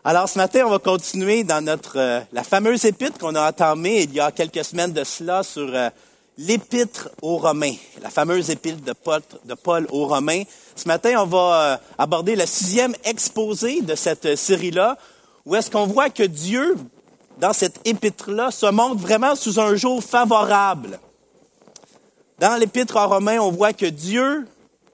Alors, ce matin, on va continuer dans la fameuse épître qu'on a entamée il y a quelques semaines de cela sur l'épître aux Romains, la fameuse épître de Paul aux Romains. Ce matin, on va aborder le 6e exposé de cette série-là, où est-ce qu'on voit que Dieu, dans cette épître-là, se montre vraiment sous un jour favorable. Dans l'épître aux Romains, on voit que Dieu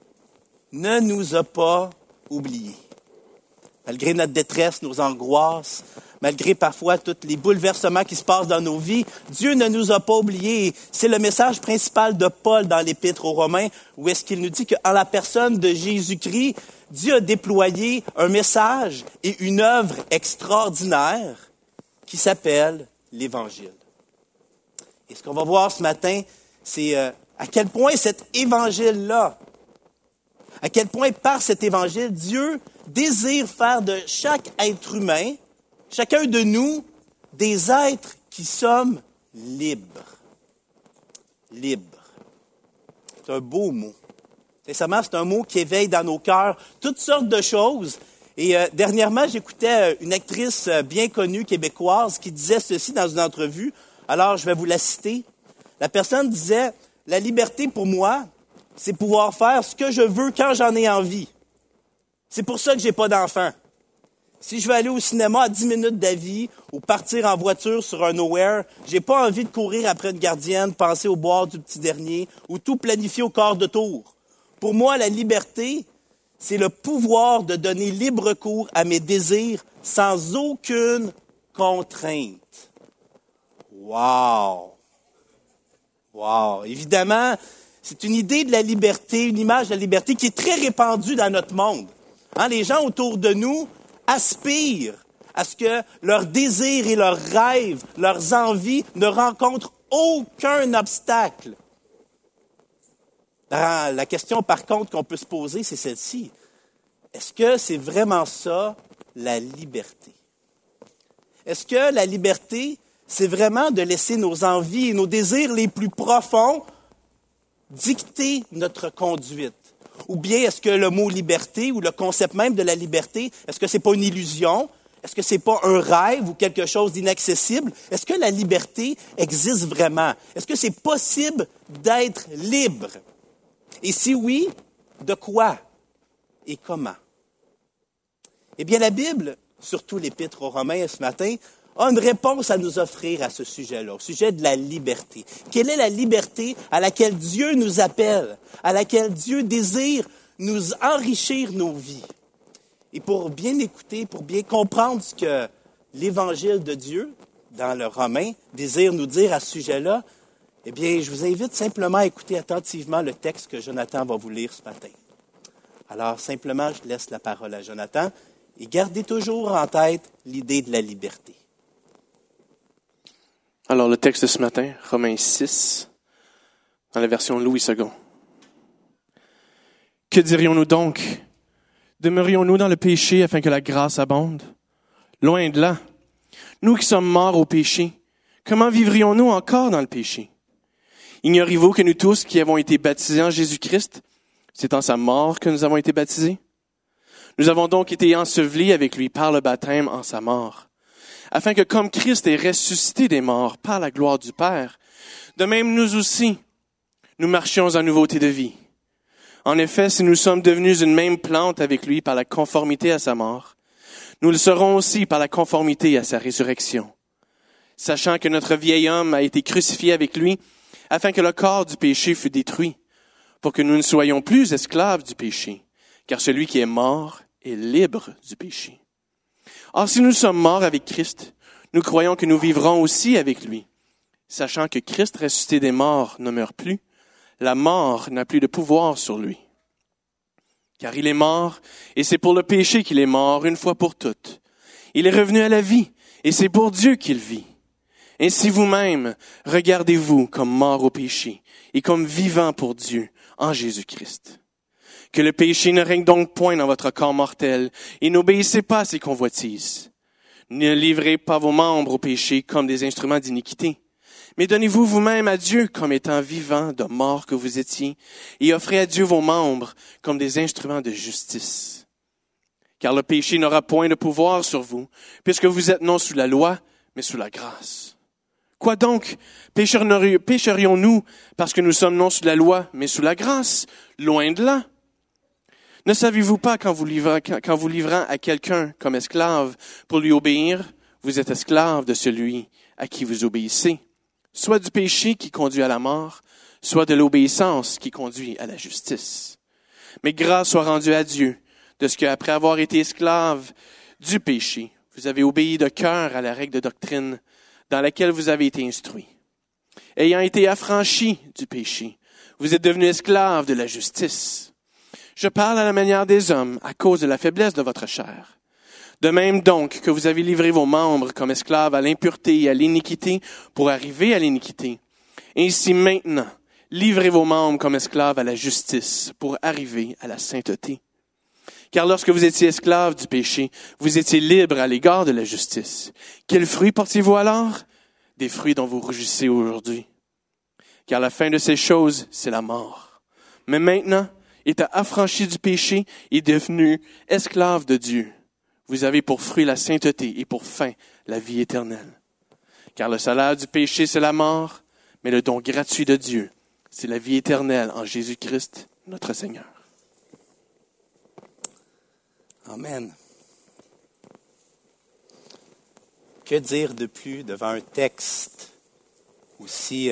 ne nous a pas oubliés. Malgré notre détresse, nos angoisses, malgré parfois tous les bouleversements qui se passent dans nos vies, Dieu ne nous a pas oubliés. C'est le message principal de Paul dans l'Épître aux Romains, où est-ce qu'il nous dit qu'en la personne de Jésus-Christ, Dieu a déployé un message et une œuvre extraordinaire qui s'appelle l'Évangile. Et ce qu'on va voir ce matin, c'est à quel point cet Évangile-là, à quel point par cet Évangile, Dieu désire faire de chaque être humain, chacun de nous, des êtres qui sommes libres. Libres. C'est un beau mot. Sincèrement, c'est un mot qui éveille dans nos cœurs toutes sortes de choses. Et dernièrement, j'écoutais une actrice bien connue québécoise qui disait ceci dans une entrevue. Alors, je vais vous la citer. La personne disait, « La liberté pour moi, c'est pouvoir faire ce que je veux quand j'en ai envie. C'est pour ça que j'ai pas d'enfant. Si je veux aller au cinéma à 10 minutes d'avis ou partir en voiture sur un nowhere, j'ai pas envie de courir après une gardienne, penser au boire du petit dernier ou tout planifier au quart de tour. Pour moi, la liberté, c'est le pouvoir de donner libre cours à mes désirs sans aucune contrainte. » Wow! Wow! Évidemment, c'est une idée de la liberté, une image de la liberté qui est très répandue dans notre monde. Les gens autour de nous aspirent à ce que leurs désirs et leurs rêves, leurs envies ne rencontrent aucun obstacle. La question, par contre, qu'on peut se poser, c'est celle-ci. Est-ce que c'est vraiment ça, la liberté? Est-ce que la liberté, c'est vraiment de laisser nos envies et nos désirs les plus profonds dicter notre conduite? Ou bien est-ce que le mot liberté ou le concept même de la liberté, est-ce que c'est pas une illusion? Est-ce que c'est pas un rêve ou quelque chose d'inaccessible? Est-ce que la liberté existe vraiment? Est-ce que c'est possible d'être libre? Et si oui, de quoi et comment? Eh bien, la Bible, surtout l'Épître aux Romains ce matin, a une réponse à nous offrir à ce sujet-là, au sujet de la liberté. Quelle est la liberté à laquelle Dieu nous appelle, à laquelle Dieu désire nous enrichir nos vies? Et pour bien écouter, pour bien comprendre ce que l'Évangile de Dieu, dans le Romain, désire nous dire à ce sujet-là, eh bien, je vous invite simplement à écouter attentivement le texte que Jonathan va vous lire ce matin. Alors, simplement, je laisse la parole à Jonathan et gardez toujours en tête l'idée de la liberté. Alors, le texte de ce matin, Romains 6, dans la version Louis II. Que dirions-nous donc? Demeurions-nous dans le péché afin que la grâce abonde? Loin de là. Nous qui sommes morts au péché, comment vivrions-nous encore dans le péché? Ignorez-vous que nous tous qui avons été baptisés en Jésus-Christ, c'est en sa mort que nous avons été baptisés? Nous avons donc été ensevelis avec lui par le baptême en sa mort, afin que comme Christ est ressuscité des morts par la gloire du Père, de même nous aussi, nous marchions en nouveauté de vie. En effet, si nous sommes devenus une même plante avec lui par la conformité à sa mort, nous le serons aussi par la conformité à sa résurrection. Sachant que notre vieil homme a été crucifié avec lui, afin que le corps du péché fût détruit, pour que nous ne soyons plus esclaves du péché, car celui qui est mort est libre du péché. Or, si nous sommes morts avec Christ, nous croyons que nous vivrons aussi avec lui. Sachant que Christ ressuscité des morts ne meurt plus, la mort n'a plus de pouvoir sur lui. Car il est mort, et c'est pour le péché qu'il est mort une fois pour toutes. Il est revenu à la vie, et c'est pour Dieu qu'il vit. Ainsi vous-même, regardez-vous comme morts au péché, et comme vivants pour Dieu en Jésus-Christ. Que le péché ne règne donc point dans votre corps mortel, et n'obéissez pas à ses convoitises. Ne livrez pas vos membres au péché comme des instruments d'iniquité, mais donnez-vous vous-même à Dieu comme étant vivants de mort que vous étiez, et offrez à Dieu vos membres comme des instruments de justice. car le péché n'aura point de pouvoir sur vous, puisque vous êtes non sous la loi, mais sous la grâce. Quoi donc? Pécherions-nous parce que nous sommes non sous la loi, mais sous la grâce? Loin de là. Ne savez-vous pas quand vous livrant à quelqu'un comme esclave pour lui obéir, vous êtes esclave de celui à qui vous obéissez, soit du péché qui conduit à la mort, soit de l'obéissance qui conduit à la justice. Mais grâce soit rendue à Dieu, de ce qu'après avoir été esclave du péché, vous avez obéi de cœur à la règle de doctrine dans laquelle vous avez été instruits. Ayant été affranchis du péché, vous êtes devenus esclaves de la justice. Je parle à la manière des hommes à cause de la faiblesse de votre chair. De même donc que vous avez livré vos membres comme esclaves à l'impureté et à l'iniquité pour arriver à l'iniquité, ainsi maintenant, livrez vos membres comme esclaves à la justice pour arriver à la sainteté. Car lorsque vous étiez esclaves du péché, vous étiez libres à l'égard de la justice. Quels fruits portiez-vous alors? Des fruits dont vous rougissez aujourd'hui. Car la fin de ces choses, c'est la mort. Mais maintenant, étant affranchis du péché et devenus esclaves de Dieu, vous avez pour fruit la sainteté et pour fin la vie éternelle. Car le salaire du péché, c'est la mort, mais le don gratuit de Dieu, c'est la vie éternelle en Jésus-Christ, notre Seigneur. Amen. Que dire de plus devant un texte aussi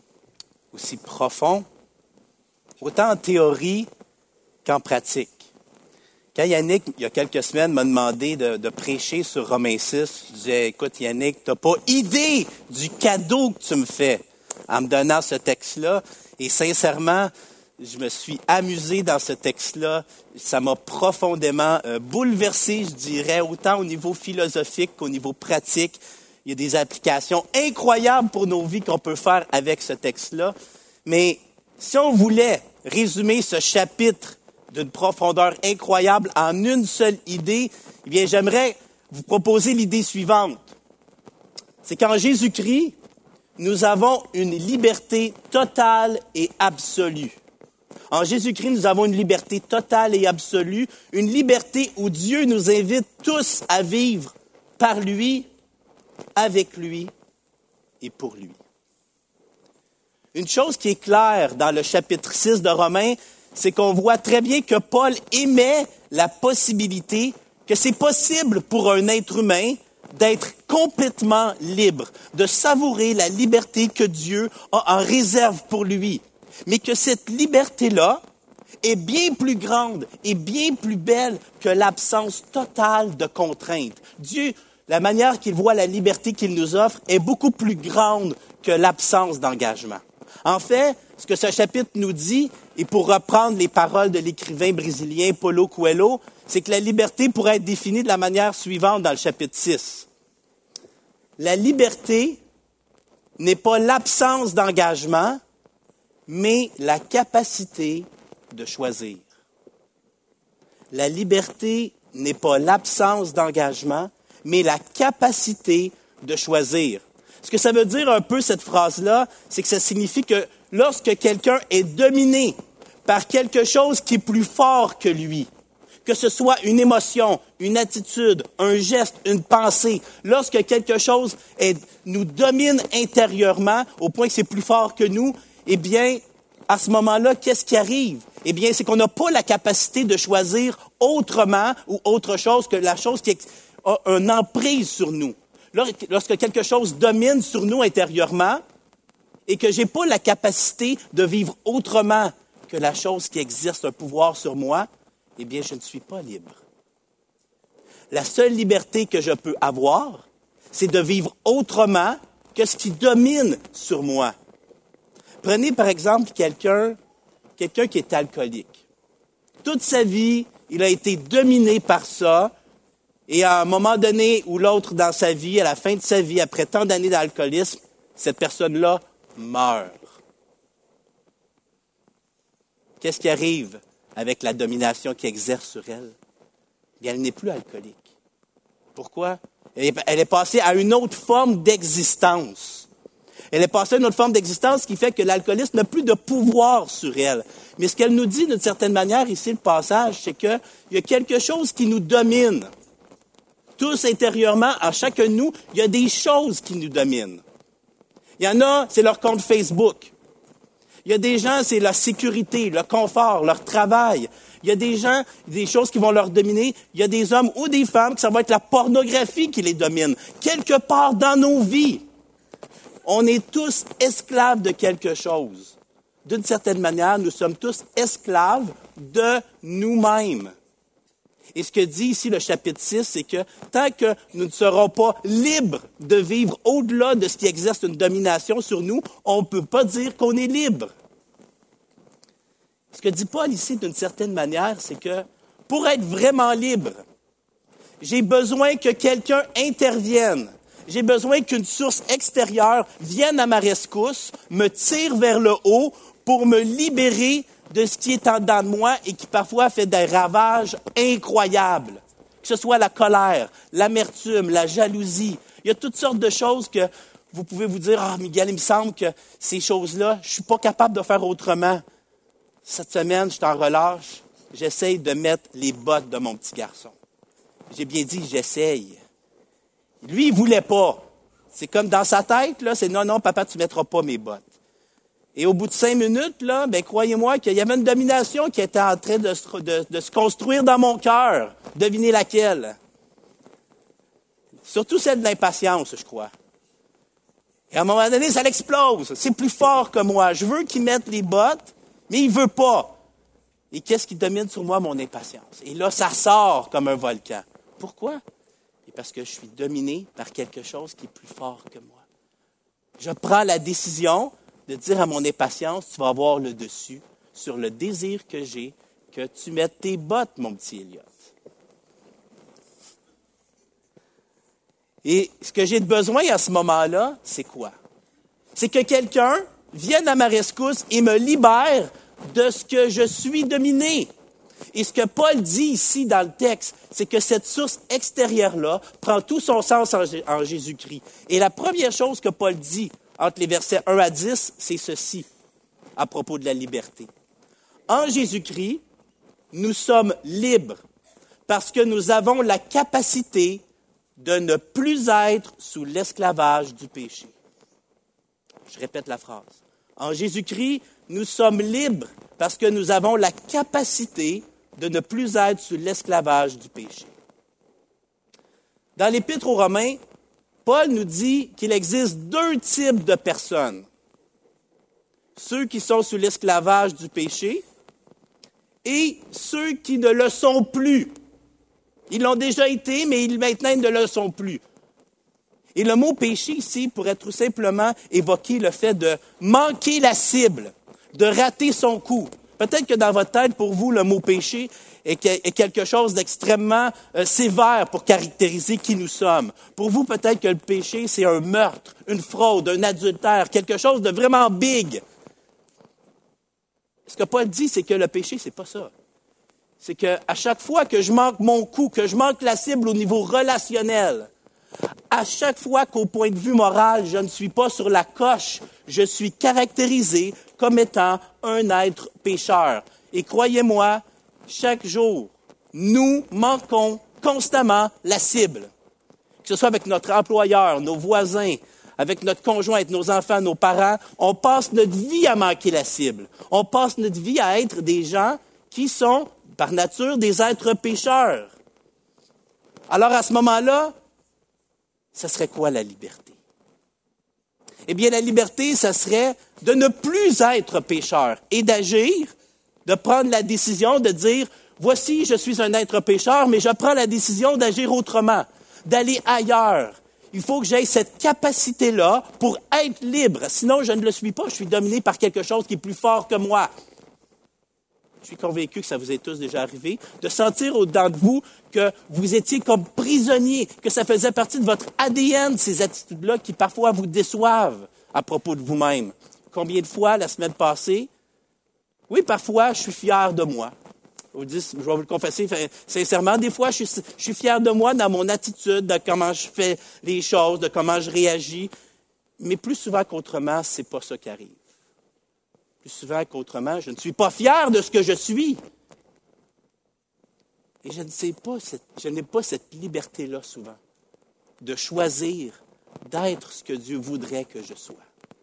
profond, autant en théorie qu'en pratique? Quand Yannick, il y a quelques semaines, m'a demandé de prêcher sur Romains 6, je disais, écoute Yannick, tu n'as pas idée du cadeau que tu me fais en me donnant ce texte-là. Et sincèrement, je me suis amusé dans ce texte-là. Ça m'a profondément bouleversé, je dirais, autant au niveau philosophique qu'au niveau pratique. Il y a des applications incroyables pour nos vies qu'on peut faire avec ce texte-là. Mais si on voulait résumer ce chapitre d'une profondeur incroyable en une seule idée, eh bien, j'aimerais vous proposer l'idée suivante. C'est qu'en Jésus-Christ, nous avons une liberté totale et absolue. En Jésus-Christ, nous avons une liberté totale et absolue, une liberté où Dieu nous invite tous à vivre par lui, avec lui et pour lui. Une chose qui est claire dans le chapitre 6 de Romains, c'est qu'on voit très bien que Paul émet la possibilité que c'est possible pour un être humain d'être complètement libre, de savourer la liberté que Dieu a en réserve pour lui. Mais que cette liberté-là est bien plus grande et bien plus belle que l'absence totale de contraintes. Dieu, la manière qu'il voit la liberté qu'il nous offre est beaucoup plus grande que l'absence d'engagement. En fait, ce que ce chapitre nous dit, et pour reprendre les paroles de l'écrivain brésilien Paulo Coelho, c'est que la liberté pourrait être définie de la manière suivante dans le chapitre 6. La liberté n'est pas l'absence d'engagement, mais la capacité de choisir. La liberté n'est pas l'absence d'engagement, mais la capacité de choisir. Ce que ça veut dire un peu, cette phrase-là, c'est que ça signifie que lorsque quelqu'un est dominé par quelque chose qui est plus fort que lui, que ce soit une émotion, une attitude, un geste, une pensée, lorsque quelque chose nous domine intérieurement au point que c'est plus fort que nous, eh bien, à ce moment-là, qu'est-ce qui arrive? Eh bien, c'est qu'on n'a pas la capacité de choisir autrement ou autre chose que la chose qui a une emprise sur nous. Lorsque quelque chose domine sur nous intérieurement et que j'ai pas la capacité de vivre autrement que la chose qui exerce un pouvoir sur moi, eh bien, je ne suis pas libre. La seule liberté que je peux avoir, c'est de vivre autrement que ce qui domine sur moi. Prenez par exemple quelqu'un qui est alcoolique. Toute sa vie, il a été dominé par ça. Et à un moment donné ou l'autre dans sa vie, à la fin de sa vie, après tant d'années d'alcoolisme, cette personne-là meurt. Qu'est-ce qui arrive avec la domination qu'il exerce sur elle? Bien, elle n'est plus alcoolique. Pourquoi? Elle est passée à une autre forme d'existence. Elle est passée à une autre forme d'existence qui fait que l'alcoolisme n'a plus de pouvoir sur elle. Mais ce qu'elle nous dit d'une certaine manière ici, le passage, c'est qu'il y a quelque chose qui nous domine. Tous intérieurement, à chacun de nous, il y a des choses qui nous dominent. Il y en a, c'est leur compte Facebook. Il y a des gens, c'est la sécurité, le confort, leur travail. Il y a des gens, des choses qui vont leur dominer. Il y a des hommes ou des femmes que ça va être la pornographie qui les domine. Quelque part dans nos vies, on est tous esclaves de quelque chose. D'une certaine manière, nous sommes tous esclaves de nous-mêmes. Et ce que dit ici le chapitre 6, c'est que tant que nous ne serons pas libres de vivre au-delà de ce qui exerce une domination sur nous, on ne peut pas dire qu'on est libre. Ce que dit Paul ici, d'une certaine manière, c'est que pour être vraiment libre, j'ai besoin que quelqu'un intervienne. J'ai besoin qu'une source extérieure vienne à ma rescousse, me tire vers le haut pour me libérer de ce qui est en dedans de moi et qui parfois fait des ravages incroyables. Que ce soit la colère, l'amertume, la jalousie. Il y a toutes sortes de choses que vous pouvez vous dire, « Ah, Miguel, il me semble que ces choses-là, je suis pas capable de faire autrement. » Cette semaine, je t'en relâche. J'essaye de mettre les bottes de mon petit garçon. J'ai bien dit, j'essaye. Lui, il voulait pas. C'est comme dans sa tête, là, c'est « Non, non, papa, tu mettras pas mes bottes. » Et au bout de 5 minutes, là, ben croyez-moi qu'il y avait une domination qui était en train de se construire dans mon cœur. Devinez laquelle? Surtout celle de l'impatience, je crois. Et à un moment donné, ça l'explose. C'est plus fort que moi. Je veux qu'il mette les bottes, mais il veut pas. Et qu'est-ce qui domine sur moi? Mon impatience. Et là, ça sort comme un volcan. Pourquoi? Et parce que je suis dominé par quelque chose qui est plus fort que moi. Je prends la décision de dire à mon impatience, tu vas avoir le dessus sur le désir que j'ai que tu mettes tes bottes, mon petit Elliot. Et ce que j'ai besoin à ce moment-là, c'est quoi? C'est que quelqu'un vienne à ma rescousse et me libère de ce que je suis dominé. Et ce que Paul dit ici dans le texte, c'est que cette source extérieure-là prend tout son sens en Jésus-Christ. Et la première chose que Paul dit entre les versets 1 à 10, c'est ceci, à propos de la liberté. En Jésus-Christ, nous sommes libres parce que nous avons la capacité de ne plus être sous l'esclavage du péché. Je répète la phrase. En Jésus-Christ, nous sommes libres parce que nous avons la capacité de ne plus être sous l'esclavage du péché. Dans l'Épître aux Romains, Paul nous dit qu'il existe 2 types de personnes. Ceux qui sont sous l'esclavage du péché et ceux qui ne le sont plus. Ils l'ont déjà été, mais maintenant ils ne le sont plus. Et le mot péché ici pourrait tout simplement évoquer le fait de manquer la cible, de rater son coup. Peut-être que dans votre tête, pour vous, le mot péché est quelque chose d'extrêmement sévère pour caractériser qui nous sommes. Pour vous, peut-être que le péché, c'est un meurtre, une fraude, un adultère, quelque chose de vraiment big. Ce que Paul dit, c'est que le péché, c'est pas ça. C'est qu'à chaque fois que je manque mon coup, que je manque la cible au niveau relationnel, à chaque fois qu'au point de vue moral, je ne suis pas sur la coche, je suis caractérisé comme étant un être pécheur. Et croyez-moi, chaque jour, nous manquons constamment la cible. Que ce soit avec notre employeur, nos voisins, avec notre conjointe, nos enfants, nos parents, on passe notre vie à manquer la cible. On passe notre vie à être des gens qui sont, par nature, des êtres pécheurs. Alors à ce moment-là, ce serait quoi la liberté? Eh bien, la liberté, ce serait de ne plus être pécheur et d'agir, de prendre la décision de dire, voici, je suis un être pécheur, mais je prends la décision d'agir autrement, d'aller ailleurs. Il faut que j'aie cette capacité-là pour être libre. Sinon, je ne le suis pas. Je suis dominé par quelque chose qui est plus fort que moi. Je suis convaincu que ça vous est tous déjà arrivé, de sentir au-dedans de vous que vous étiez comme prisonnier, que ça faisait partie de votre ADN, ces attitudes-là qui parfois vous déçoivent à propos de vous-même. Combien de fois, la semaine passée, oui, parfois, je suis fier de moi. Je vais vous le confesser sincèrement, des fois, je suis fier de moi dans mon attitude, de comment je fais les choses, de comment je réagis. Mais plus souvent qu'autrement, ce n'est pas ça qui arrive. Plus souvent qu'autrement, je ne suis pas fier de ce que je suis. Et je n'ai pas cette liberté-là souvent, de choisir d'être ce que Dieu voudrait que je sois.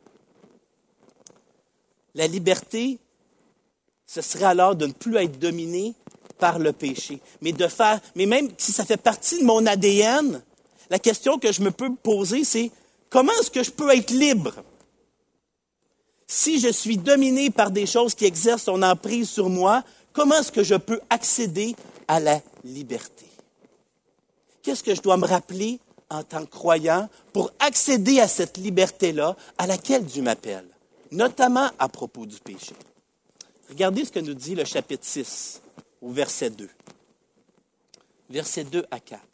La liberté, ce serait alors de ne plus être dominé par le péché. Mais même si ça fait partie de mon ADN, la question que je me peux poser, c'est comment est-ce que je peux être libre? Si je suis dominé par des choses qui exercent son emprise sur moi, comment est-ce que je peux accéder à la liberté? Qu'est-ce que je dois me rappeler en tant que croyant pour accéder à cette liberté-là à laquelle Dieu m'appelle, notamment à propos du péché? Regardez ce que nous dit le chapitre 6, au verset 2. Versets 2 à 4.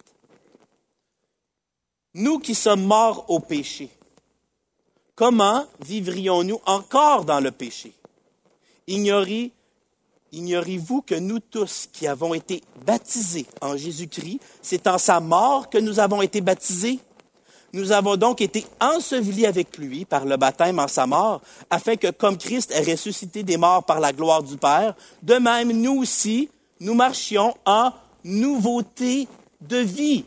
Nous qui sommes morts au péché, comment vivrions-nous encore dans le péché? Ignorez-vous que nous tous qui avons été baptisés en Jésus-Christ, c'est en sa mort que nous avons été baptisés? Nous avons donc été ensevelis avec lui par le baptême en sa mort, afin que, comme Christ est ressuscité des morts par la gloire du Père, de même, nous aussi, nous marchions en nouveauté de vie.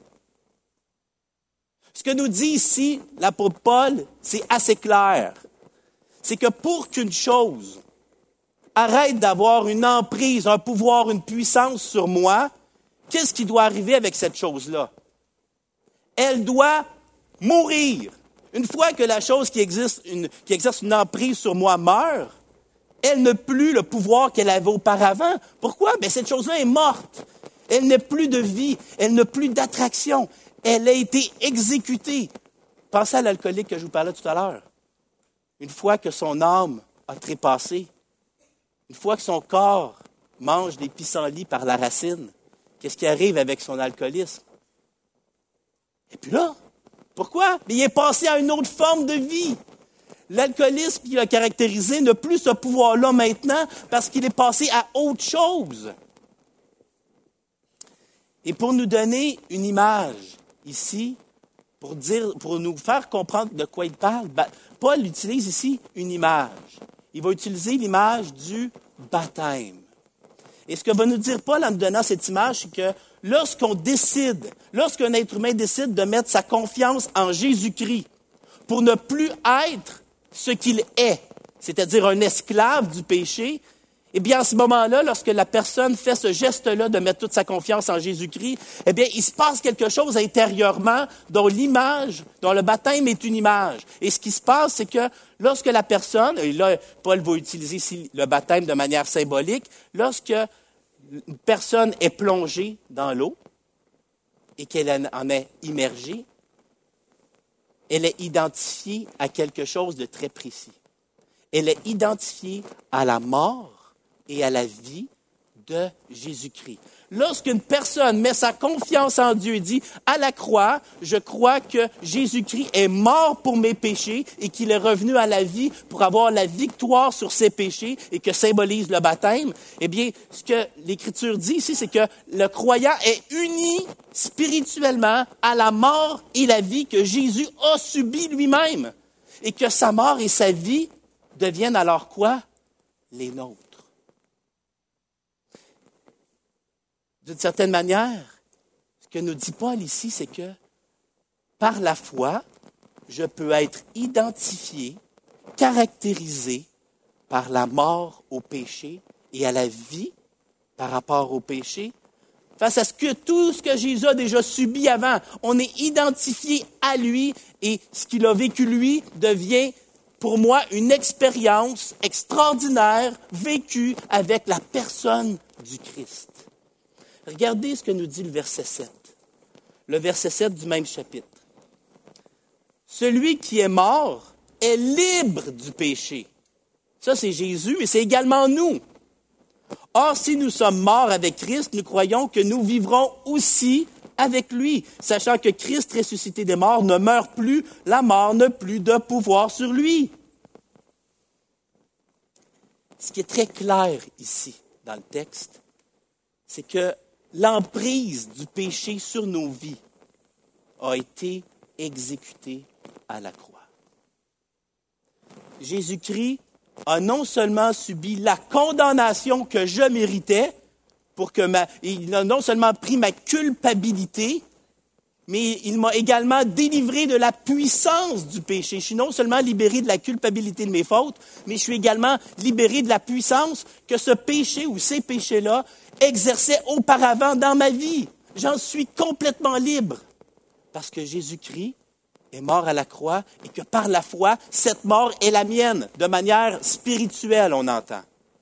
Ce que nous dit ici l'apôtre Paul, c'est assez clair. C'est que pour qu'une chose arrête d'avoir une emprise, un pouvoir, une puissance sur moi, qu'est-ce qui doit arriver avec cette chose-là? Elle doit mourir. Une fois que la chose qui exerce une emprise sur moi meurt, elle n'a plus le pouvoir qu'elle avait auparavant. Pourquoi? Bien, cette chose-là est morte. Elle n'a plus de vie. Elle n'a plus d'attraction. Elle a été exécutée. Pensez à l'alcoolique que je vous parlais tout à l'heure. Une fois que son âme a trépassé, une fois que son corps mange des pissenlits par la racine, qu'est-ce qui arrive avec son alcoolisme? Et puis là, pourquoi? Mais il est passé à une autre forme de vie. L'alcoolisme qui l'a caractérisé n'a plus ce pouvoir-là maintenant parce qu'il est passé à autre chose. Et pour nous donner une image ici, pour nous faire comprendre de quoi il parle, Paul utilise ici une image. Il va utiliser l'image du baptême. Et ce que va nous dire Paul en nous donnant cette image, c'est que lorsqu'un être humain décide de mettre sa confiance en Jésus-Christ pour ne plus être ce qu'il est, c'est-à-dire un esclave du péché, eh bien, à ce moment-là, lorsque la personne fait ce geste-là de mettre toute sa confiance en Jésus-Christ, eh bien, il se passe quelque chose intérieurement dont le baptême est une image. Et ce qui se passe, c'est que lorsque la personne, et là, Paul va utiliser ici le baptême de manière symbolique, lorsque une personne est plongée dans l'eau et qu'elle en est immergée, elle est identifiée à quelque chose de très précis. Elle est identifiée à la mort et à la vie de Jésus-Christ. Lorsqu'une personne met sa confiance en Dieu et dit « À la croix, je crois que Jésus-Christ est mort pour mes péchés et qu'il est revenu à la vie pour avoir la victoire sur ses péchés et que symbolise le baptême », eh bien, ce que l'Écriture dit ici, c'est que le croyant est uni spirituellement à la mort et la vie que Jésus a subi lui-même et que sa mort et sa vie deviennent alors quoi? Les nôtres. D'une certaine manière, ce que nous dit Paul ici, c'est que par la foi, je peux être identifié, caractérisé par la mort au péché et à la vie par rapport au péché, face à tout ce que Jésus a déjà subi avant. On est identifié à lui et ce qu'il a vécu lui devient pour moi une expérience extraordinaire vécue avec la personne du Christ. Regardez ce que nous dit le verset 7. Le verset 7 du même chapitre. Celui qui est mort est libre du péché. Ça, c'est Jésus, mais c'est également nous. Or, si nous sommes morts avec Christ, nous croyons que nous vivrons aussi avec lui, sachant que Christ ressuscité des morts ne meurt plus, la mort n'a plus de pouvoir sur lui. Ce qui est très clair ici dans le texte, c'est que l'emprise du péché sur nos vies a été exécutée à la croix. Jésus-Christ a non seulement subi la condamnation que je méritais, il a non seulement pris ma culpabilité, mais il m'a également délivré de la puissance du péché. Je suis non seulement libéré de la culpabilité de mes fautes, mais je suis également libéré de la puissance que ce péché ou ces péchés-là exerçaient auparavant dans ma vie. J'en suis complètement libre parce que Jésus-Christ est mort à la croix et que par la foi, cette mort est la mienne, de manière spirituelle, on entend.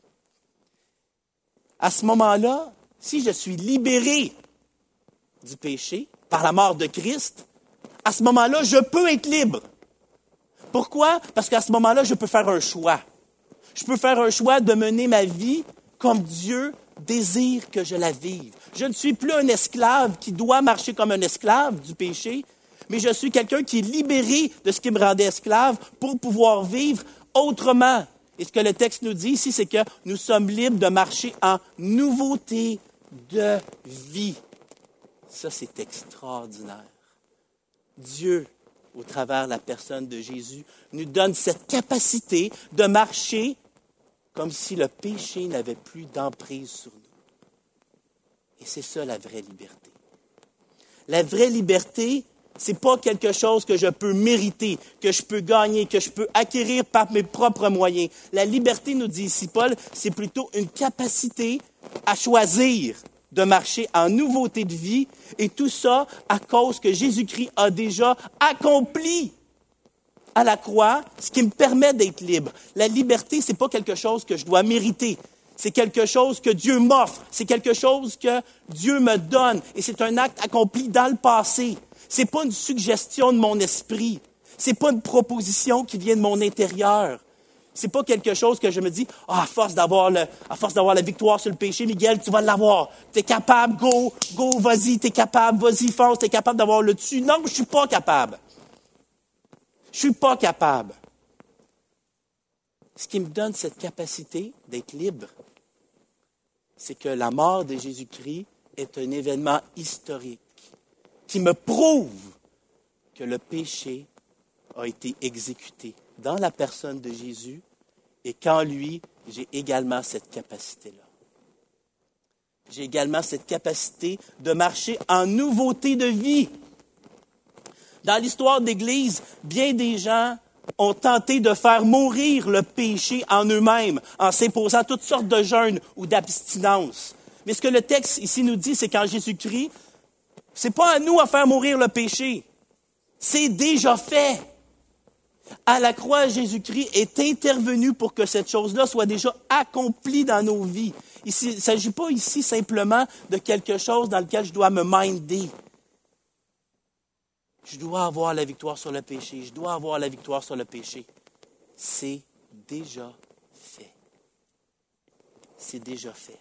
À ce moment-là, si je suis libéré du péché par la mort de Christ, à ce moment-là, je peux être libre. Pourquoi? Parce qu'à ce moment-là, je peux faire un choix. Je peux faire un choix de mener ma vie comme Dieu désire que je la vive. Je ne suis plus un esclave qui doit marcher comme un esclave du péché, mais je suis quelqu'un qui est libéré de ce qui me rendait esclave pour pouvoir vivre autrement. Et ce que le texte nous dit ici, c'est que nous sommes libres de marcher en nouveauté de vie. Ça, c'est extraordinaire. Dieu, au travers de la personne de Jésus, nous donne cette capacité de marcher comme si le péché n'avait plus d'emprise sur nous. Et c'est ça la vraie liberté. La vraie liberté, c'est pas quelque chose que je peux mériter, que je peux gagner, que je peux acquérir par mes propres moyens. La liberté, nous dit ici Paul, c'est plutôt une capacité à choisir de marcher en nouveauté de vie, et tout ça à cause que Jésus-Christ a déjà accompli à la croix, ce qui me permet d'être libre. La liberté, c'est pas quelque chose que je dois mériter. C'est quelque chose que Dieu m'offre. C'est quelque chose que Dieu me donne. Et c'est un acte accompli dans le passé. C'est pas une suggestion de mon esprit. C'est pas une proposition qui vient de mon intérieur. C'est pas quelque chose que je me dis, à force d'avoir la victoire sur le péché, Miguel, tu vas l'avoir. T'es capable, go, vas-y, t'es capable, vas-y, fonce, t'es capable d'avoir le dessus. Non, je suis pas capable. Je suis pas capable. Ce qui me donne cette capacité d'être libre, c'est que la mort de Jésus-Christ est un événement historique qui me prouve que le péché a été exécuté dans la personne de Jésus et qu'en lui, j'ai également cette capacité-là. J'ai également cette capacité de marcher en nouveauté de vie. Dans l'histoire de l'Église, bien des gens ont tenté de faire mourir le péché en eux-mêmes, en s'imposant toutes sortes de jeûnes ou d'abstinences. Mais ce que le texte ici nous dit, c'est qu'en Jésus-Christ, c'est pas à nous à faire mourir le péché. C'est déjà fait. À la croix, Jésus-Christ est intervenu pour que cette chose-là soit déjà accomplie dans nos vies. Ici, il ne s'agit pas ici simplement de quelque chose dans lequel je dois me minder. Je dois avoir la victoire sur le péché. Je dois avoir la victoire sur le péché. C'est déjà fait. C'est déjà fait.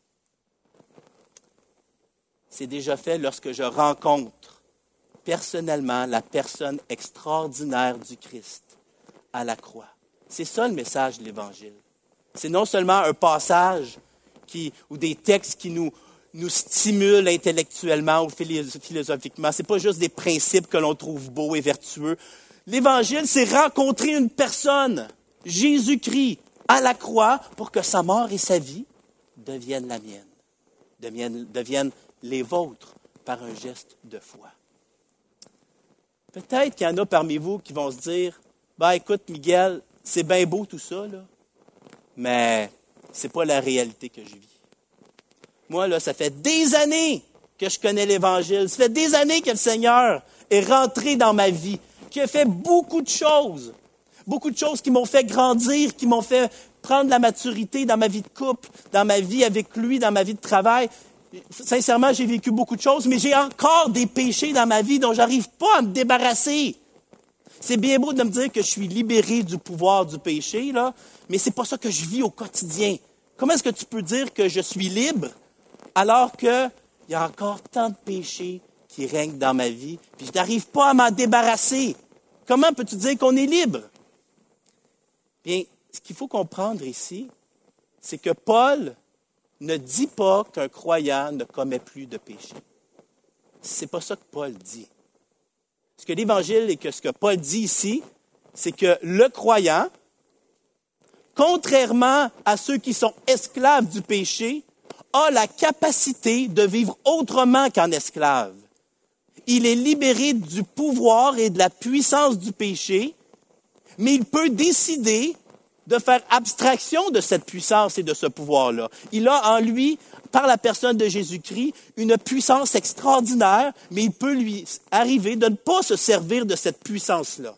C'est déjà fait lorsque je rencontre personnellement la personne extraordinaire du Christ à la croix. C'est ça le message de l'Évangile. C'est non seulement un passage ou des textes qui nous stimulent intellectuellement ou philosophiquement. C'est pas juste des principes que l'on trouve beaux et vertueux. L'Évangile, c'est rencontrer une personne, Jésus-Christ, à la croix pour que sa mort et sa vie deviennent la mienne, deviennent les vôtres par un geste de foi. Peut-être qu'il y en a parmi vous qui vont se dire, écoute, Miguel, c'est bien beau tout ça, là, mais c'est pas la réalité que je vis. Moi, là, ça fait des années que je connais l'Évangile. Ça fait des années que le Seigneur est rentré dans ma vie, qui a fait beaucoup de choses qui m'ont fait grandir, qui m'ont fait prendre la maturité dans ma vie de couple, dans ma vie avec lui, dans ma vie de travail. Sincèrement, j'ai vécu beaucoup de choses, mais j'ai encore des péchés dans ma vie dont j'arrive pas à me débarrasser. C'est bien beau de me dire que je suis libéré du pouvoir du péché, là, mais c'est pas ça que je vis au quotidien. Comment est-ce que tu peux dire que je suis libre alors qu'il y a encore tant de péchés qui règnent dans ma vie, puis je n'arrive pas à m'en débarrasser? Comment peux-tu dire qu'on est libre? Bien, ce qu'il faut comprendre ici, c'est que Paul ne dit pas qu'un croyant ne commet plus de péché. C'est pas ça que Paul dit. Ce que l'Évangile et que ce que Paul dit ici, c'est que le croyant, contrairement à ceux qui sont esclaves du péché, a la capacité de vivre autrement qu'en esclave. Il est libéré du pouvoir et de la puissance du péché, mais il peut décider de faire abstraction de cette puissance et de ce pouvoir-là. Il a en lui, par la personne de Jésus-Christ, une puissance extraordinaire, mais il peut lui arriver de ne pas se servir de cette puissance-là.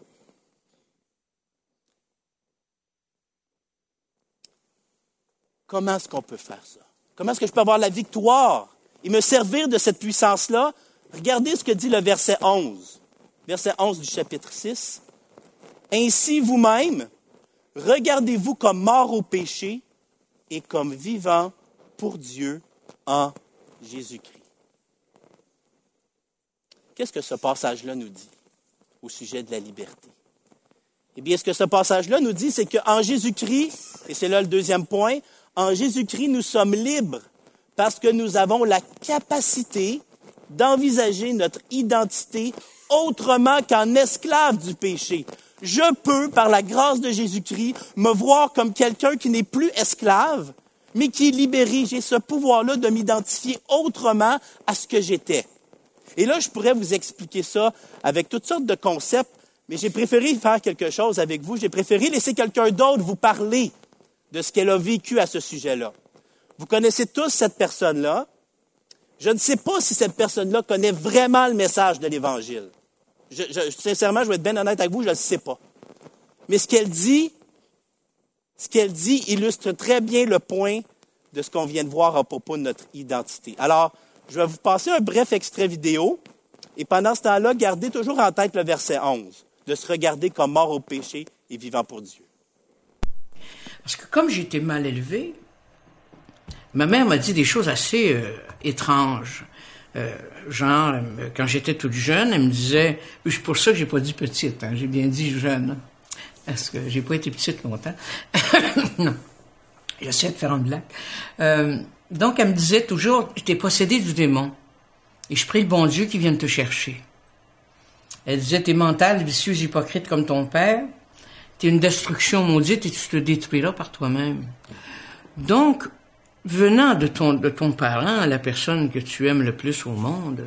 Comment est-ce qu'on peut faire ça? Comment est-ce que je peux avoir la victoire et me servir de cette puissance-là? Regardez ce que dit le verset 11. Verset 11 du chapitre 6. « Ainsi vous-même, regardez-vous comme morts au péché et comme vivants pour Dieu en Jésus-Christ. » Qu'est-ce que ce passage-là nous dit au sujet de la liberté? Eh bien, ce que ce passage-là nous dit, c'est qu'en Jésus-Christ, et c'est là le deuxième point, en Jésus-Christ, nous sommes libres parce que nous avons la capacité d'envisager notre identité autrement qu'en esclave du péché. Je peux, par la grâce de Jésus-Christ, me voir comme quelqu'un qui n'est plus esclave, mais qui est libéré. J'ai ce pouvoir-là de m'identifier autrement à ce que j'étais. Et là, je pourrais vous expliquer ça avec toutes sortes de concepts, mais j'ai préféré faire quelque chose avec vous. J'ai préféré laisser quelqu'un d'autre vous parler de ce qu'elle a vécu à ce sujet-là. Vous connaissez tous cette personne-là. Je ne sais pas si cette personne-là connaît vraiment le message de l'Évangile. Sincèrement, je vais être bien honnête avec vous, je ne le sais pas. Mais ce qu'elle dit illustre très bien le point de ce qu'on vient de voir à propos de notre identité. Alors, je vais vous passer un bref extrait vidéo, et pendant ce temps-là, gardez toujours en tête le verset 11, de se regarder comme mort au péché et vivant pour Dieu. Parce que comme j'étais mal élevé, ma mère m'a dit des choses assez étranges. Genre, quand j'étais toute jeune, elle me disait, c'est pour ça que j'ai pas dit petite, j'ai bien dit jeune, parce que j'ai pas été petite longtemps. Non, j'essaie de faire une blague. Donc, elle me disait toujours, t'es possédé du démon, et je prie le bon Dieu qui vienne te chercher. Elle disait, t'es mental, vicieux, hypocrite comme ton père, t'es une destruction maudite et tu te détruiras par toi-même. Donc, venant de ton parent, la personne que tu aimes le plus au monde,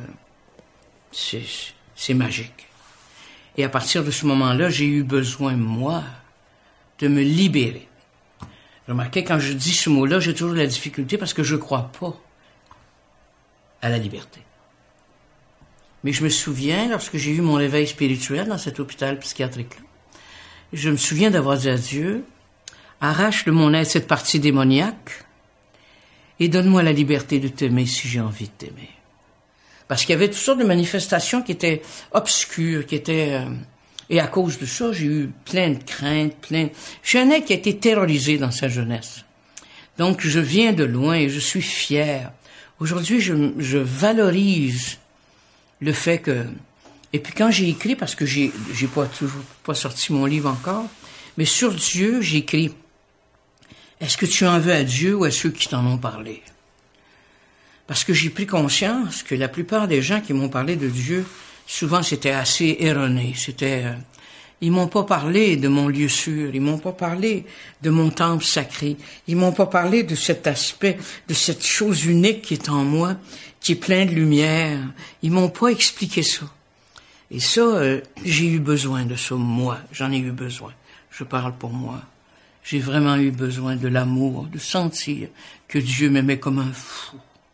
c'est magique. Et à partir de ce moment-là, j'ai eu besoin, moi, de me libérer. Remarquez, quand je dis ce mot-là, j'ai toujours de la difficulté parce que je ne crois pas à la liberté. Mais je me souviens, lorsque j'ai eu mon réveil spirituel dans cet hôpital psychiatrique-là, je me souviens d'avoir dit à Dieu, arrache de mon être cette partie démoniaque, et donne-moi la liberté de t'aimer si j'ai envie de t'aimer. Parce qu'il y avait toutes sortes de manifestations qui étaient obscures, et à cause de ça, j'ai eu plein de craintes, J'ai un être qui a été terrorisé dans sa jeunesse. Donc, je viens de loin et je suis fier. Aujourd'hui, je valorise le fait que... Et puis quand j'ai écrit, parce que j'ai toujours pas sorti mon livre encore, mais sur Dieu, j'ai écrit... Est-ce que tu en veux à Dieu ou à ceux qui t'en ont parlé? Parce que j'ai pris conscience que la plupart des gens qui m'ont parlé de Dieu, souvent c'était assez erroné. Ils m'ont pas parlé de mon lieu sûr, ils m'ont pas parlé de mon temple sacré, ils m'ont pas parlé de cet aspect, de cette chose unique qui est en moi, qui est plein de lumière. Ils m'ont pas expliqué ça. Et ça, j'ai eu besoin de ça, moi. J'en ai eu besoin. Je parle pour moi. J'ai vraiment eu besoin de l'amour, de sentir que Dieu m'aimait comme un fou.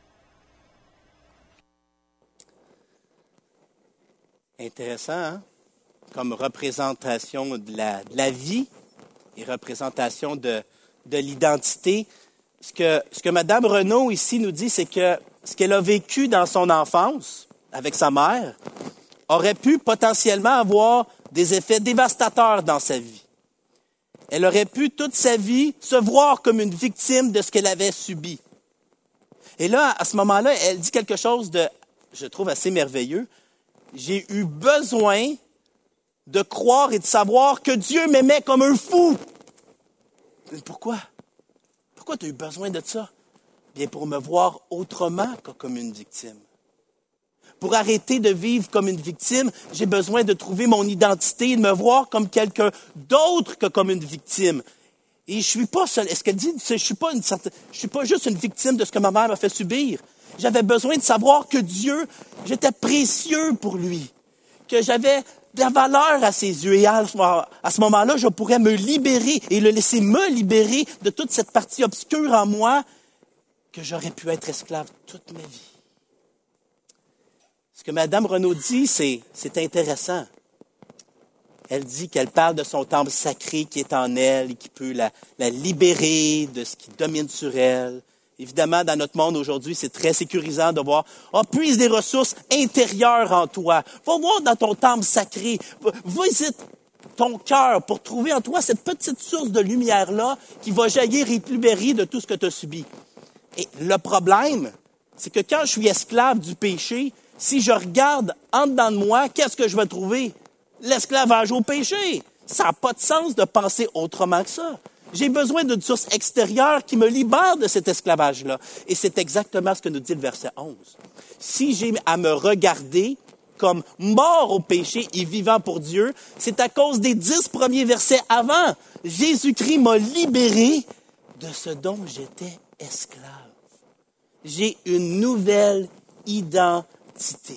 Intéressant, hein? Comme représentation de la vie et représentation de l'identité. Ce que Mme Renaud ici nous dit, c'est que ce qu'elle a vécu dans son enfance avec sa mère aurait pu potentiellement avoir des effets dévastateurs dans sa vie. Elle aurait pu toute sa vie se voir comme une victime de ce qu'elle avait subi. Et là, à ce moment-là, elle dit quelque chose de, je trouve, assez merveilleux. J'ai eu besoin de croire et de savoir que Dieu m'aimait comme un fou. Pourquoi? Pourquoi tu as eu besoin de ça? Bien, pour me voir autrement que comme une victime. Pour arrêter de vivre comme une victime, j'ai besoin de trouver mon identité et de me voir comme quelqu'un d'autre que comme une victime. Et je suis pas seul. Est-ce qu'elle dit, je suis pas juste une victime de ce que ma mère m'a fait subir. J'avais besoin de savoir que Dieu, j'étais précieux pour lui, que j'avais de la valeur à ses yeux. Et à ce moment-là, je pourrais me libérer et le laisser me libérer de toute cette partie obscure en moi que j'aurais pu être esclave toute ma vie. Ce que Mme Renaud dit, c'est intéressant. Elle dit qu'elle parle de son temple sacré qui est en elle et qui peut la libérer de ce qui domine sur elle. Évidemment, dans notre monde aujourd'hui, c'est très sécurisant de voir, puise des ressources intérieures en toi. Va voir dans ton temple sacré. Visite ton cœur pour trouver en toi cette petite source de lumière-là qui va jaillir et te libérer de tout ce que tu as subi. Et le problème, c'est que quand je suis esclave du péché, si je regarde en dedans de moi, qu'est-ce que je vais trouver? L'esclavage au péché. Ça n'a pas de sens de penser autrement que ça. J'ai besoin d'une source extérieure qui me libère de cet esclavage-là. Et c'est exactement ce que nous dit le verset 11. Si j'ai à me regarder comme mort au péché et vivant pour Dieu, c'est à cause des 10 premiers versets avant. Jésus-Christ m'a libéré de ce dont j'étais esclave. J'ai une nouvelle identité.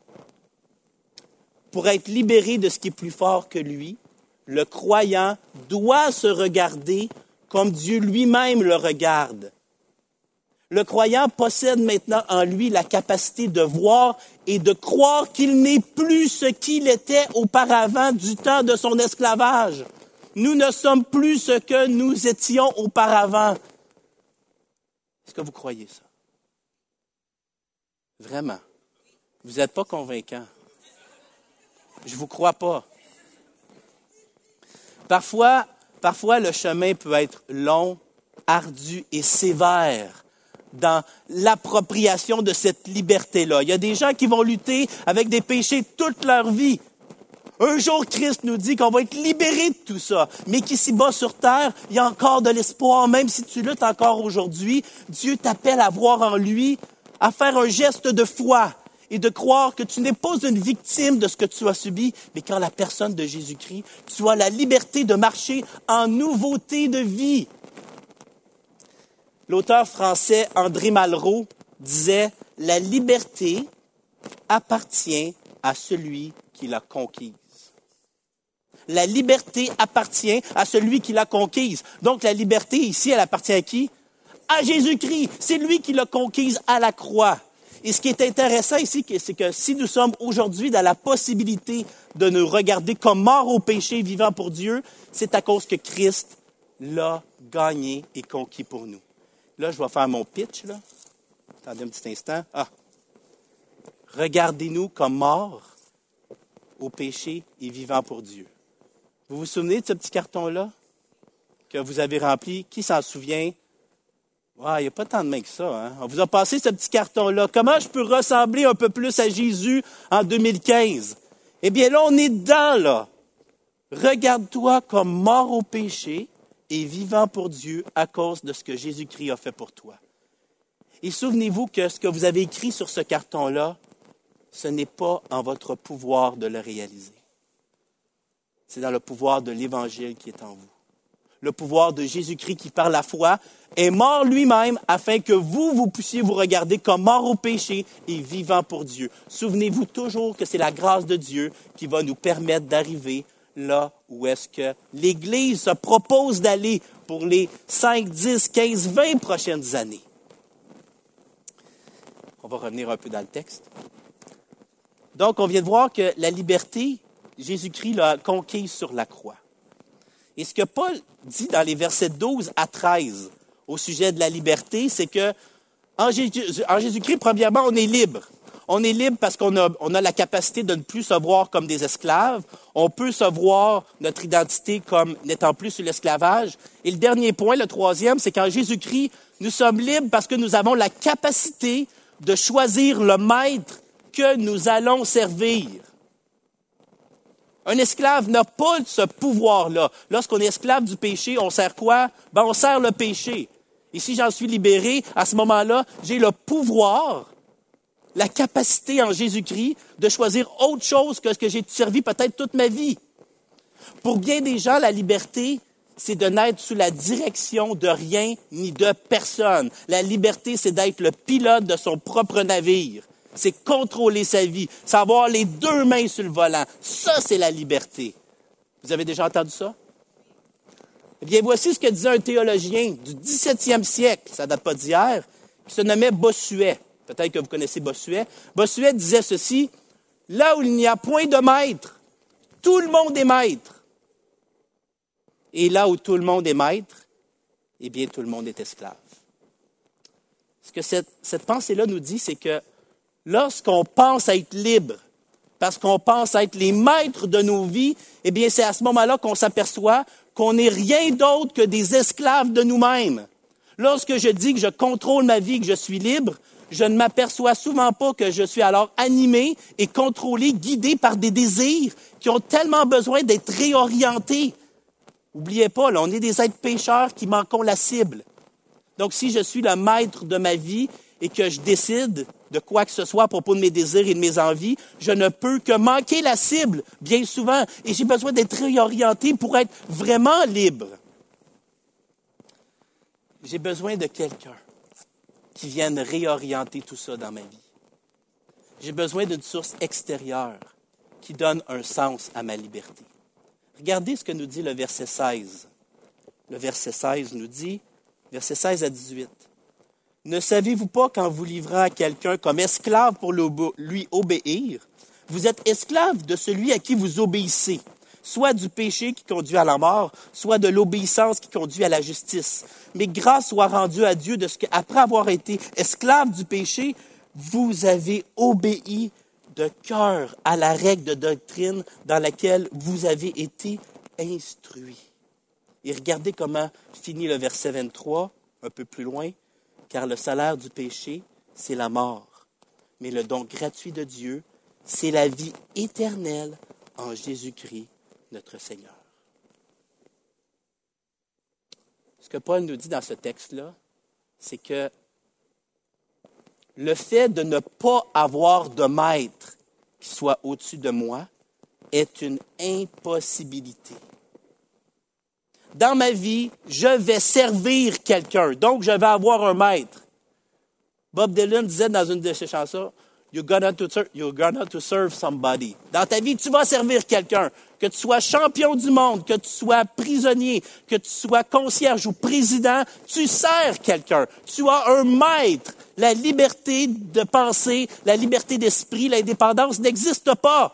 Pour être libéré de ce qui est plus fort que lui, le croyant doit se regarder comme Dieu lui-même le regarde. Le croyant possède maintenant en lui la capacité de voir et de croire qu'il n'est plus ce qu'il était auparavant du temps de son esclavage. Nous ne sommes plus ce que nous étions auparavant. Est-ce que vous croyez ça? Vraiment? Vous n'êtes pas convaincant. Je vous crois pas. Parfois, le chemin peut être long, ardu et sévère dans l'appropriation de cette liberté-là. Il y a des gens qui vont lutter avec des péchés toute leur vie. Un jour, Christ nous dit qu'on va être libéré de tout ça, mais qu'ici-bas sur terre, il y a encore de l'espoir. Même si tu luttes encore aujourd'hui, Dieu t'appelle à voir en lui, à faire un geste de foi et de croire que tu n'es pas une victime de ce que tu as subi, mais qu'en la personne de Jésus-Christ, tu as la liberté de marcher en nouveauté de vie. L'auteur français André Malraux disait « La liberté appartient à celui qui l'a conquise. » La liberté appartient à celui qui l'a conquise. Donc la liberté ici, elle appartient à qui? À Jésus-Christ. C'est lui qui l'a conquise à la croix. Et ce qui est intéressant ici, c'est que si nous sommes aujourd'hui dans la possibilité de nous regarder comme morts au péché, vivants pour Dieu, c'est à cause que Christ l'a gagné et conquis pour nous. Là, je vais faire mon pitch, là. Attendez un petit instant. Regardez-nous comme morts au péché et vivants pour Dieu. Vous vous souvenez de ce petit carton-là que vous avez rempli? Qui s'en souvient? Il n'y a pas tant de mains que ça. Hein? On vous a passé ce petit carton-là. Comment je peux ressembler un peu plus à Jésus en 2015? Eh bien, là, on est dedans, là. Regarde-toi comme mort au péché et vivant pour Dieu à cause de ce que Jésus-Christ a fait pour toi. Et souvenez-vous que ce que vous avez écrit sur ce carton-là, ce n'est pas en votre pouvoir de le réaliser. C'est dans le pouvoir de l'Évangile qui est en vous. Le pouvoir de Jésus-Christ qui, par la foi, est mort lui-même afin que vous puissiez vous regarder comme mort au péché et vivant pour Dieu. Souvenez-vous toujours que c'est la grâce de Dieu qui va nous permettre d'arriver là où est-ce que l'Église se propose d'aller pour les 5, 10, 15, 20 prochaines années. On va revenir un peu dans le texte. Donc, on vient de voir que la liberté, Jésus-Christ l'a conquise sur la croix. Et ce que Paul dit dans les versets 12 à 13 au sujet de la liberté, c'est que en Jésus-Christ, premièrement, on est libre. On est libre parce qu'on a la capacité de ne plus se voir comme des esclaves. On peut se voir notre identité comme n'étant plus sur l'esclavage. Et le dernier point, le troisième, c'est qu'en Jésus-Christ, nous sommes libres parce que nous avons la capacité de choisir le maître que nous allons servir. Un esclave n'a pas ce pouvoir-là. Lorsqu'on est esclave du péché, on sert quoi? On sert le péché. Et si j'en suis libéré, à ce moment-là, j'ai le pouvoir, la capacité en Jésus-Christ de choisir autre chose que ce que j'ai servi peut-être toute ma vie. Pour bien des gens, la liberté, c'est de n'être sous la direction de rien ni de personne. La liberté, c'est d'être le pilote de son propre navire. C'est contrôler sa vie, c'est avoir les deux mains sur le volant. Ça, c'est la liberté. Vous avez déjà entendu ça? Eh bien, voici ce que disait un théologien du 17e siècle, ça date pas d'hier, qui se nommait Bossuet. Peut-être que vous connaissez Bossuet. Bossuet disait ceci, « Là où il n'y a point de maître, tout le monde est maître. Et là où tout le monde est maître, eh bien, tout le monde est esclave. » Ce que cette pensée-là nous dit, c'est que lorsqu'on pense être libre, parce qu'on pense être les maîtres de nos vies, eh bien, c'est à ce moment-là qu'on s'aperçoit qu'on n'est rien d'autre que des esclaves de nous-mêmes. Lorsque je dis que je contrôle ma vie, que je suis libre, je ne m'aperçois souvent pas que je suis alors animé et contrôlé, guidé par des désirs qui ont tellement besoin d'être réorientés. N'oubliez pas, là, on est des êtres pécheurs qui manquons la cible. Donc, si je suis le maître de ma vie et que je décide de quoi que ce soit à propos de mes désirs et de mes envies, je ne peux que manquer la cible, bien souvent. Et j'ai besoin d'être réorienté pour être vraiment libre. J'ai besoin de quelqu'un qui vienne réorienter tout ça dans ma vie. J'ai besoin d'une source extérieure qui donne un sens à ma liberté. Regardez ce que nous dit le verset 16. Le verset 16 nous dit, verset 16 à 18, « Ne savez-vous pas qu'en vous livrant à quelqu'un comme esclave pour lui obéir, vous êtes esclave de celui à qui vous obéissez, soit du péché qui conduit à la mort, soit de l'obéissance qui conduit à la justice. Mais grâce soit rendue à Dieu de ce qu'après avoir été esclave du péché, vous avez obéi de cœur à la règle de doctrine dans laquelle vous avez été instruits. » Et regardez comment finit le verset 23, un peu plus loin. « Car le salaire du péché, c'est la mort. Mais le don gratuit de Dieu, c'est la vie éternelle en Jésus-Christ, notre Seigneur. » Ce que Paul nous dit dans ce texte-là, c'est que le fait de ne pas avoir de maître qui soit au-dessus de moi est une impossibilité. Dans ma vie, je vais servir quelqu'un, donc je vais avoir un maître. Bob Dylan disait dans une de ses chansons, You're gonna to serve somebody. Dans ta vie, tu vas servir quelqu'un. Que tu sois champion du monde, que tu sois prisonnier, que tu sois concierge ou président, tu sers quelqu'un. Tu as un maître. La liberté de penser, la liberté d'esprit, l'indépendance n'existe pas.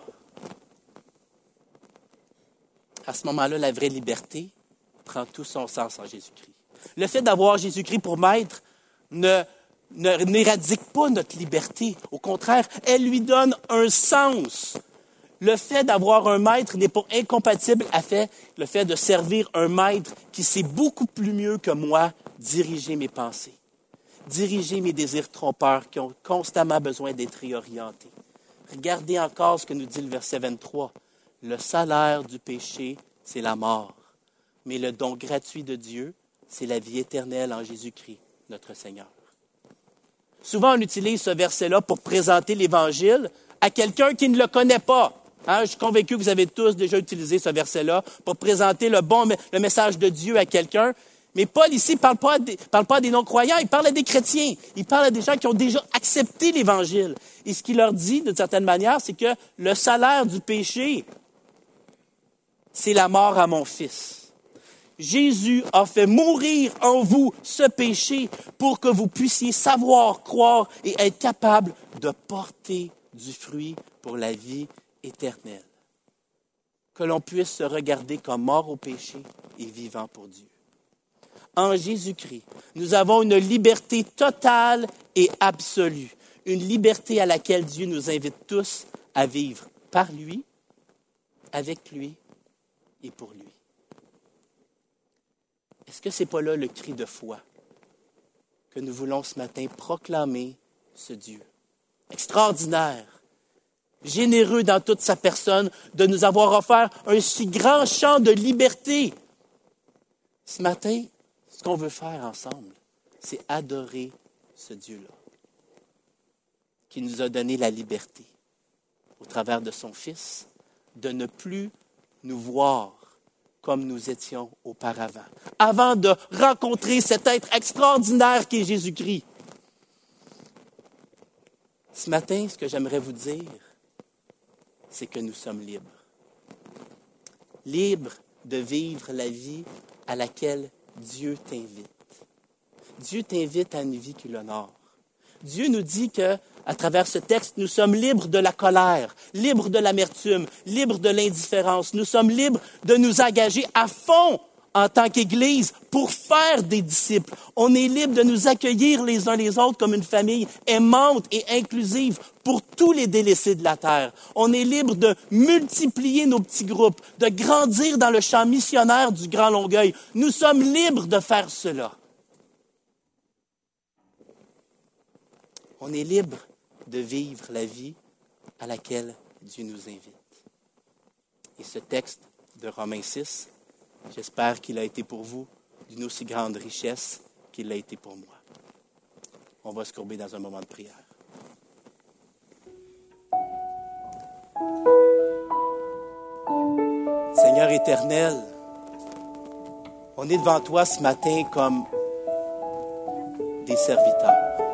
À ce moment-là, la vraie liberté prend tout son sens en Jésus-Christ. Le fait d'avoir Jésus-Christ pour maître n'éradique pas notre liberté. Au contraire, elle lui donne un sens. Le fait d'avoir un maître n'est pas incompatible avec le fait de servir un maître qui sait beaucoup plus mieux que moi diriger mes pensées, diriger mes désirs trompeurs qui ont constamment besoin d'être réorientés. Regardez encore ce que nous dit le verset 23. Le salaire du péché, c'est la mort. Mais le don gratuit de Dieu, c'est la vie éternelle en Jésus-Christ, notre Seigneur. Souvent, on utilise ce verset-là pour présenter l'Évangile à quelqu'un qui ne le connaît pas. Je suis convaincu que vous avez tous déjà utilisé ce verset-là pour présenter le message de Dieu à quelqu'un. Mais Paul, ici, ne parle pas des non-croyants, il parle à des chrétiens. Il parle à des gens qui ont déjà accepté l'Évangile. Et ce qu'il leur dit, d'une certaine manière, c'est que le salaire du péché, c'est la mort à mon fils. Jésus a fait mourir en vous ce péché pour que vous puissiez savoir, croire et être capable de porter du fruit pour la vie éternelle. Que l'on puisse se regarder comme mort au péché et vivant pour Dieu. En Jésus-Christ, nous avons une liberté totale et absolue. Une liberté à laquelle Dieu nous invite tous à vivre par lui, avec lui et pour lui. Est-ce que ce n'est pas là le cri de foi que nous voulons ce matin proclamer ce Dieu extraordinaire, généreux dans toute sa personne, de nous avoir offert un si grand champ de liberté? Ce matin, ce qu'on veut faire ensemble, c'est adorer ce Dieu-là, qui nous a donné la liberté, au travers de son Fils, de ne plus nous voir comme nous étions auparavant, avant de rencontrer cet être extraordinaire qui est Jésus-Christ. Ce matin, ce que j'aimerais vous dire, c'est que nous sommes libres. Libres de vivre la vie à laquelle Dieu t'invite. Dieu t'invite à une vie qui l'honore. Dieu nous dit que, à travers ce texte, nous sommes libres de la colère, libres de l'amertume, libres de l'indifférence. Nous sommes libres de nous engager à fond en tant qu'Église pour faire des disciples. On est libre de nous accueillir les uns les autres comme une famille aimante et inclusive pour tous les délaissés de la terre. On est libre de multiplier nos petits groupes, de grandir dans le champ missionnaire du Grand Longueuil. Nous sommes libres de faire cela. On est libre de vivre la vie à laquelle Dieu nous invite. Et ce texte de Romains 6, j'espère qu'il a été pour vous d'une aussi grande richesse qu'il l'a été pour moi. On va se courber dans un moment de prière. Seigneur éternel, on est devant toi ce matin comme des serviteurs.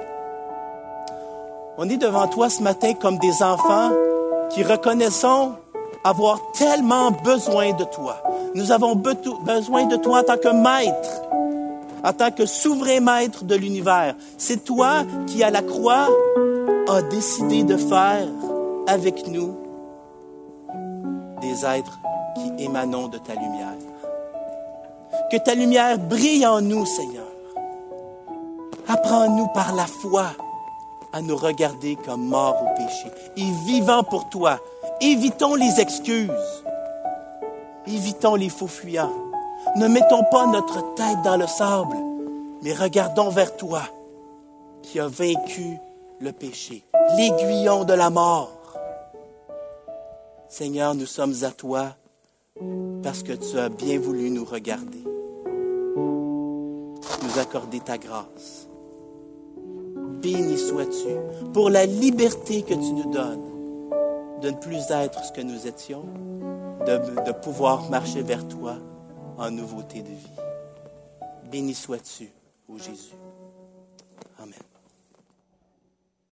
On est devant toi ce matin comme des enfants qui reconnaissons avoir tellement besoin de toi. Nous avons besoin de toi en tant que maître, en tant que souverain maître de l'univers. C'est toi qui, à la croix, as décidé de faire avec nous des êtres qui émanons de ta lumière. Que ta lumière brille en nous, Seigneur. Apprends-nous par la foi à nous regarder comme morts au péché et vivants pour toi. Évitons les excuses. Évitons les faux fuyants. Ne mettons pas notre tête dans le sable, mais regardons vers toi qui as vaincu le péché, l'aiguillon de la mort. Seigneur, nous sommes à toi parce que tu as bien voulu nous regarder, nous accorder ta grâce. Béni sois-tu pour la liberté que tu nous donnes de ne plus être ce que nous étions, de pouvoir marcher vers toi en nouveauté de vie. Béni sois-tu, ô Jésus. Amen.